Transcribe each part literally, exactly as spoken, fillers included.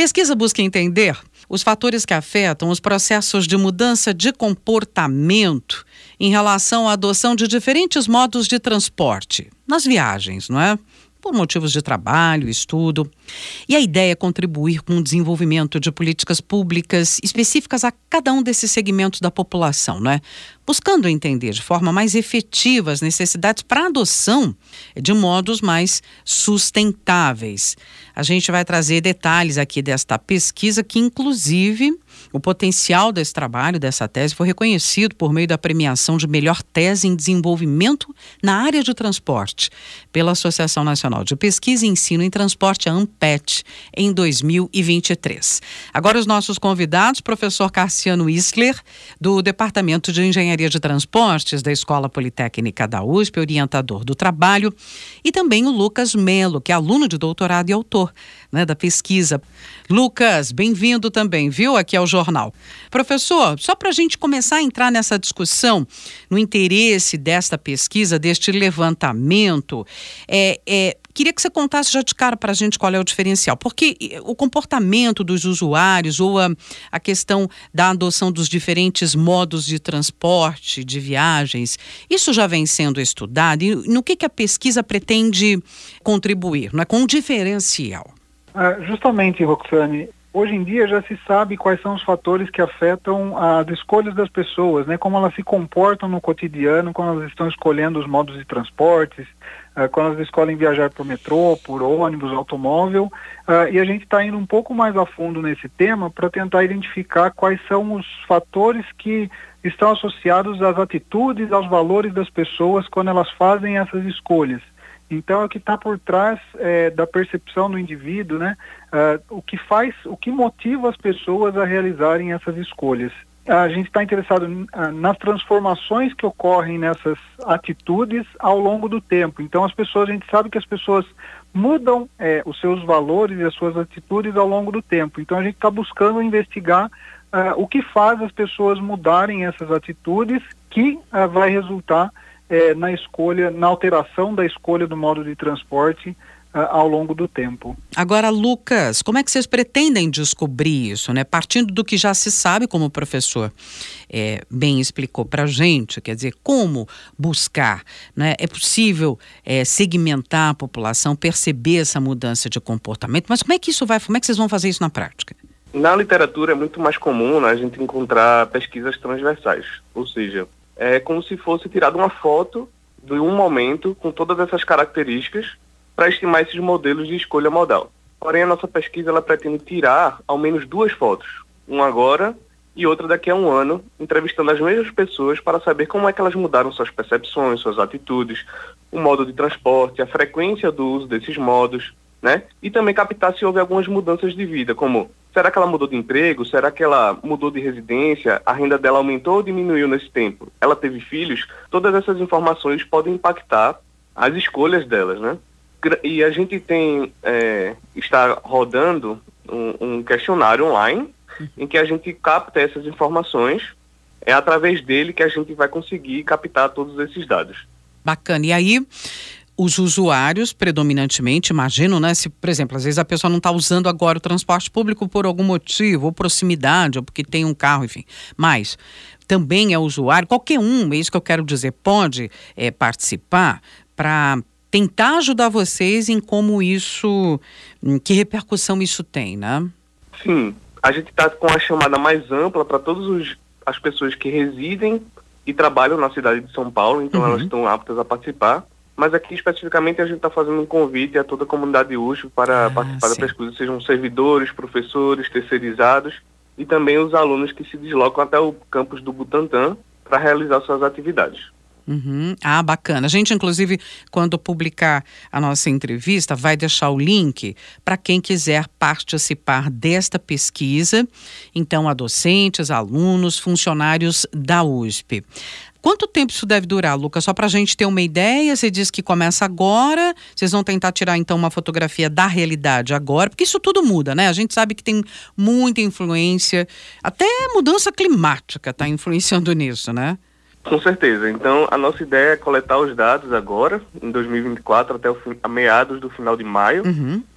Pesquisa busca entender os fatores que afetam os processos de mudança de comportamento em relação à adoção de diferentes modos de transporte nas viagens, não é? Por motivos de trabalho, estudo. E a ideia é contribuir com o desenvolvimento de políticas públicas específicas a cada um desses segmentos da população, não é? Buscando entender de forma mais efetiva as necessidades para a adoção de modos mais sustentáveis. A gente vai trazer detalhes aqui desta pesquisa que, inclusive, o potencial desse trabalho, dessa tese, foi reconhecido por meio da premiação de melhor tese em desenvolvimento na área de transporte pela Associação Nacional de Pesquisa e Ensino em Transporte, a ANPET, em dois mil e vinte e três. Agora os nossos convidados, professor Cassiano Isler, do Departamento de Engenharia de Transportes da Escola Politécnica da U S P, orientador do trabalho, e também o Lucas Melo, que é aluno de doutorado e autor, né, da pesquisa. Lucas, bem-vindo também, viu, aqui ao Jornal. Professor, só para a gente começar a entrar nessa discussão, no interesse desta pesquisa, deste levantamento, é, é, queria que você contasse já de cara para a gente qual é o diferencial, porque o comportamento dos usuários ou a, a questão da adoção dos diferentes modos de transporte, de viagens, isso já vem sendo estudado e no que, que a pesquisa pretende contribuir, não é? Com um diferencial. Ah, justamente, Roxane, hoje em dia já se sabe quais são os fatores que afetam as escolhas das pessoas, né? Como elas se comportam no cotidiano, quando elas estão escolhendo os modos de transportes, uh, quando elas escolhem viajar por metrô, por ônibus, automóvel, uh, e a gente está indo um pouco mais a fundo nesse tema para tentar identificar quais são os fatores que estão associados às atitudes, aos valores das pessoas quando elas fazem essas escolhas. Então, é o que está por trás é, da percepção do indivíduo, né? Uh, o que faz, o que motiva as pessoas a realizarem essas escolhas. A gente está interessado uh, nas transformações que ocorrem nessas atitudes ao longo do tempo. Então, as pessoas, a gente sabe que as pessoas mudam é, os seus valores e as suas atitudes ao longo do tempo. Então, a gente está buscando investigar uh, o que faz as pessoas mudarem essas atitudes, que uh, vai resultar É, na escolha, na alteração da escolha do modo de transporte uh, ao longo do tempo. Agora, Lucas, como é que vocês pretendem descobrir isso, né? Partindo do que já se sabe, como o professor é, bem explicou para a gente, quer dizer, como buscar, né? É possível é, segmentar a população, perceber essa mudança de comportamento, mas como é que isso vai, como é que vocês vão fazer isso na prática? Na literatura é muito mais comum, né, a gente encontrar pesquisas transversais, ou seja, é como se fosse tirada uma foto de um momento com todas essas características para estimar esses modelos de escolha modal. Porém, a nossa pesquisa ela pretende tirar ao menos duas fotos, uma agora e outra daqui a um ano, entrevistando as mesmas pessoas para saber como é que elas mudaram suas percepções, suas atitudes, o modo de transporte, a frequência do uso desses modos, né? E também captar se houve algumas mudanças de vida, como será que ela mudou de emprego, será que ela mudou de residência, a renda dela aumentou ou diminuiu nesse tempo, ela teve filhos, todas essas informações podem impactar as escolhas delas, né? E a gente tem, é, está rodando um, um questionário online em que a gente capta essas informações, é através dele que a gente vai conseguir captar todos esses dados. Bacana, e aí os usuários, predominantemente, imagino, né? Se, por exemplo, às vezes a pessoa não está usando agora o transporte público por algum motivo, ou proximidade, ou porque tem um carro, enfim. Mas também é usuário, qualquer um, é isso que eu quero dizer, pode é, participar para tentar ajudar vocês em como isso, em que repercussão isso tem, né? Sim, a gente está com a chamada mais ampla para todas as pessoas que residem e trabalham na cidade de São Paulo, então uhum. elas estão aptas a participar. Mas aqui, especificamente, a gente está fazendo um convite a toda a comunidade U S P para ah, participar sim. da pesquisa, sejam servidores, professores, terceirizados e também os alunos que se deslocam até o campus do Butantã para realizar suas atividades. Uhum. Ah, bacana. A gente, inclusive, quando publicar a nossa entrevista, vai deixar o link para quem quiser participar desta pesquisa. Então, a docentes, alunos, funcionários da U S P. Quanto tempo isso deve durar, Lucas? Só para a gente ter uma ideia, você diz que começa agora, vocês vão tentar tirar então uma fotografia da realidade agora, porque isso tudo muda, né? A gente sabe que tem muita influência, até mudança climática está influenciando nisso, né? Com certeza. Então, a nossa ideia é coletar os dados agora, em dois mil e vinte e quatro, até o fim, a meados do final de maio, uhum.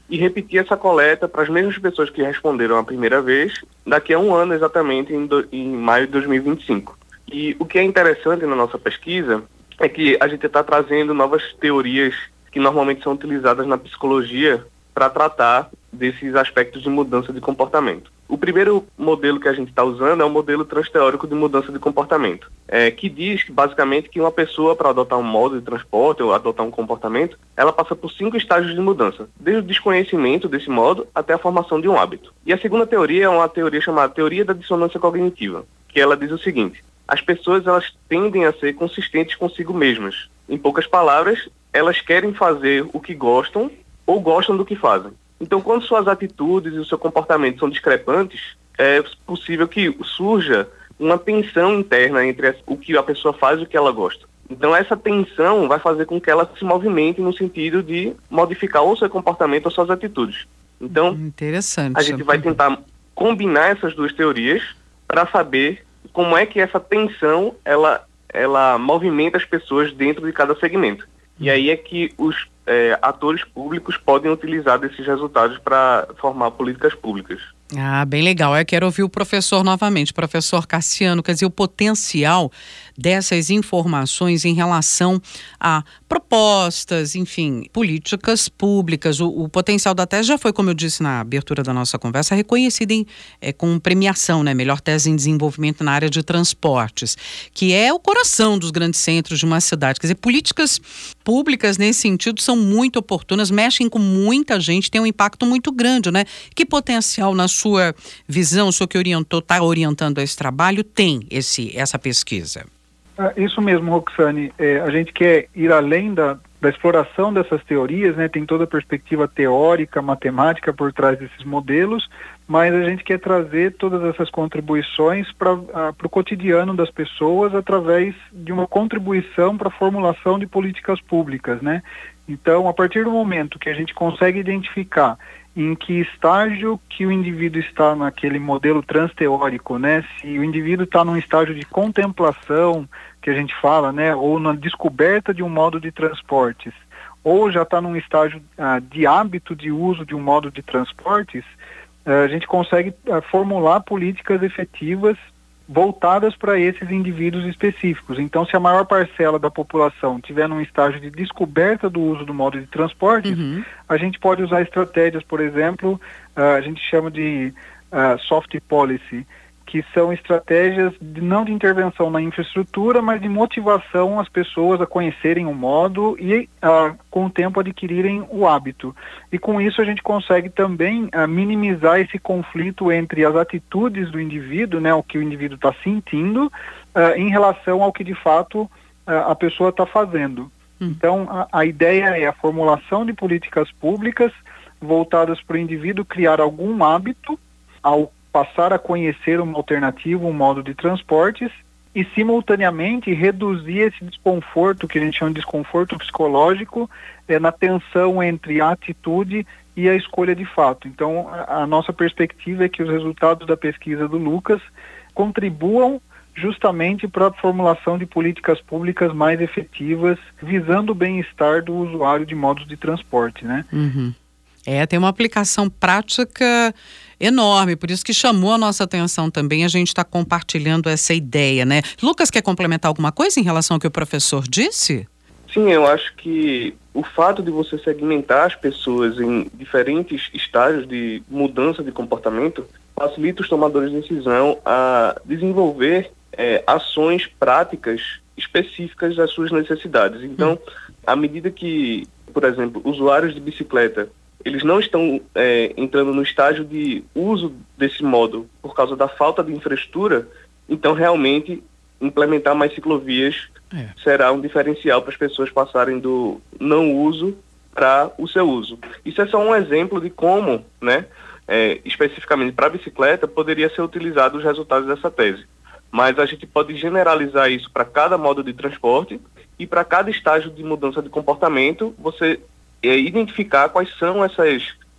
e repetir essa coleta para as mesmas pessoas que responderam a primeira vez, daqui a um ano exatamente, em, do, em maio de dois mil e vinte e cinco. E o que é interessante na nossa pesquisa é que a gente está trazendo novas teorias que normalmente são utilizadas na psicologia para tratar desses aspectos de mudança de comportamento. O primeiro modelo que a gente está usando é o modelo transteórico de mudança de comportamento, é, que diz que basicamente que uma pessoa, para adotar um modo de transporte ou adotar um comportamento, ela passa por cinco estágios de mudança, desde o desconhecimento desse modo até a formação de um hábito. E a segunda teoria é uma teoria chamada teoria da dissonância cognitiva, que ela diz o seguinte: as pessoas elas tendem a ser consistentes consigo mesmas. Em poucas palavras, elas querem fazer o que gostam ou gostam do que fazem. Então, quando suas atitudes e o seu comportamento são discrepantes, é possível que surja uma tensão interna entre o que a pessoa faz e o que ela gosta. Então, essa tensão vai fazer com que ela se movimente no sentido de modificar ou seu comportamento ou suas atitudes. Então, interessante. A gente vai tentar combinar essas duas teorias para saber como é que essa tensão ela, ela movimenta as pessoas dentro de cada segmento. E aí é que os É, atores públicos podem utilizar desses resultados para formar políticas públicas. Ah, bem legal. Eu quero ouvir o professor novamente, professor Cassiano, quer dizer, o potencial dessas informações em relação a propostas, enfim, políticas públicas. O, o potencial da tese já foi, como eu disse na abertura da nossa conversa, reconhecido em, é, com premiação, né? Melhor tese em desenvolvimento na área de transportes, que é o coração dos grandes centros de uma cidade. Quer dizer, políticas públicas nesse sentido são muito oportunas, mexem com muita gente, tem um impacto muito grande, né? Que potencial, na sua visão, o senhor que orientou, está orientando esse trabalho, tem esse, essa pesquisa? Ah, isso mesmo, Roxane. É, a gente quer ir além da, da exploração dessas teorias, né? Tem toda a perspectiva teórica, matemática por trás desses modelos, mas a gente quer trazer todas essas contribuições para uh, o cotidiano das pessoas através de uma contribuição para a formulação de políticas públicas, né? Então, a partir do momento que a gente consegue identificar em que estágio que o indivíduo está naquele modelo transteórico, né? Se o indivíduo está num estágio de contemplação, que a gente fala, né? Ou na descoberta de um modo de transportes, ou já está num estágio ah, de hábito de uso de um modo de transportes, ah, a gente consegue ah, formular políticas efetivas voltadas para esses indivíduos específicos. Então, se a maior parcela da população tiver num estágio de descoberta do uso do modo de transporte, uhum. a gente pode usar estratégias, por exemplo, uh, a gente chama de uh, soft policy, que são estratégias de, não de intervenção na infraestrutura, mas de motivação às pessoas a conhecerem o modo e, uh, com o tempo, adquirirem o hábito. E com isso a gente consegue também uh, minimizar esse conflito entre as atitudes do indivíduo, né, o que o indivíduo está sentindo, uh, em relação ao que, de fato, uh, a pessoa está fazendo. Hum. Então, a, a ideia é a formulação de políticas públicas voltadas para o indivíduo criar algum hábito ao passar a conhecer uma alternativa, um modo de transportes e, simultaneamente, reduzir esse desconforto, que a gente chama de desconforto psicológico, é, na tensão entre a atitude e a escolha de fato. Então, a, a nossa perspectiva é que os resultados da pesquisa do Lucas contribuam justamente para a formulação de políticas públicas mais efetivas, visando o bem-estar do usuário de modos de transporte, né? Uhum. É, tem uma aplicação prática enorme, por isso que chamou a nossa atenção também, a gente está compartilhando essa ideia, né? Lucas, quer complementar alguma coisa em relação ao que o professor disse? Sim, eu acho que o fato de você segmentar as pessoas em diferentes estágios de mudança de comportamento facilita os tomadores de decisão a desenvolver é, ações práticas específicas das suas necessidades. Então, hum. à medida que, por exemplo, usuários de bicicleta eles não estão é, entrando no estágio de uso desse modo por causa da falta de infraestrutura, então realmente implementar mais ciclovias é. será um diferencial para as pessoas passarem do não uso para o seu uso. Isso é só um exemplo de como, né, é, especificamente para a bicicleta, poderia ser utilizado os resultados dessa tese. Mas a gente pode generalizar isso para cada modo de transporte e para cada estágio de mudança de comportamento, você é identificar quais são essas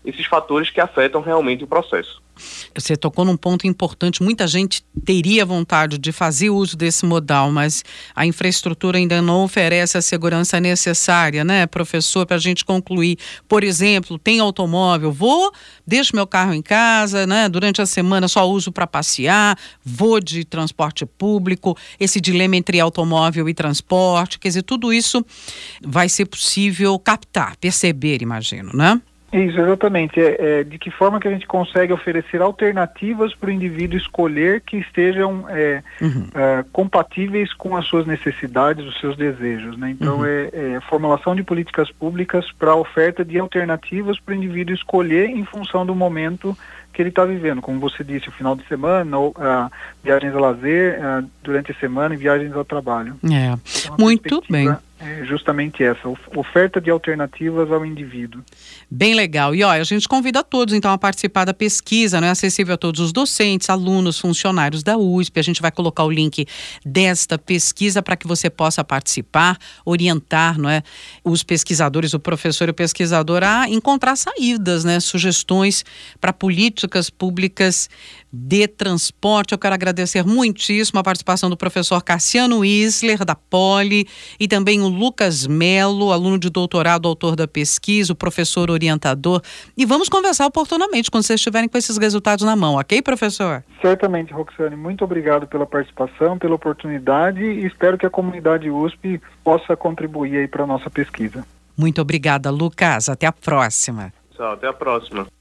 esses fatores que afetam realmente o processo. Você tocou num ponto importante. Muita gente teria vontade de fazer uso desse modal, mas a infraestrutura ainda não oferece a segurança necessária, né, professor, para a gente concluir. Por exemplo, tem automóvel, vou, deixo meu carro em casa, né, durante a semana só uso para passear, vou de transporte público, esse dilema entre automóvel e transporte, quer dizer, tudo isso vai ser possível captar, perceber, imagino, né? Isso, exatamente. É, é, de que forma que a gente consegue oferecer alternativas para o indivíduo escolher que estejam é, uhum. é, compatíveis com as suas necessidades, os seus desejos, né? Então, uhum. é, é a formulação de políticas públicas para a oferta de alternativas para o indivíduo escolher em função do momento que ele está vivendo. Como você disse, o final de semana, ou, uh, viagens a lazer, uh, durante a semana e viagens ao trabalho. É, então, muito bem. É justamente essa, oferta de alternativas ao indivíduo. Bem legal. E olha, a gente convida todos então a participar da pesquisa, não é acessível a todos os docentes, alunos, funcionários da U S P. A gente vai colocar o link desta pesquisa para que você possa participar, orientar, não é, os pesquisadores, o professor e o pesquisador a encontrar saídas, né, sugestões para políticas públicas de transporte. Eu quero agradecer muitíssimo a participação do professor Cassiano Isler, da Poli, e também o Lucas Melo, aluno de doutorado, autor da pesquisa, o professor orientador. E vamos conversar oportunamente quando vocês estiverem com esses resultados na mão, ok, professor? Certamente, Roxane. Muito obrigado pela participação, pela oportunidade, e espero que a comunidade U S P possa contribuir aí para a nossa pesquisa. Muito obrigada, Lucas. Até a próxima. Tchau, até a próxima.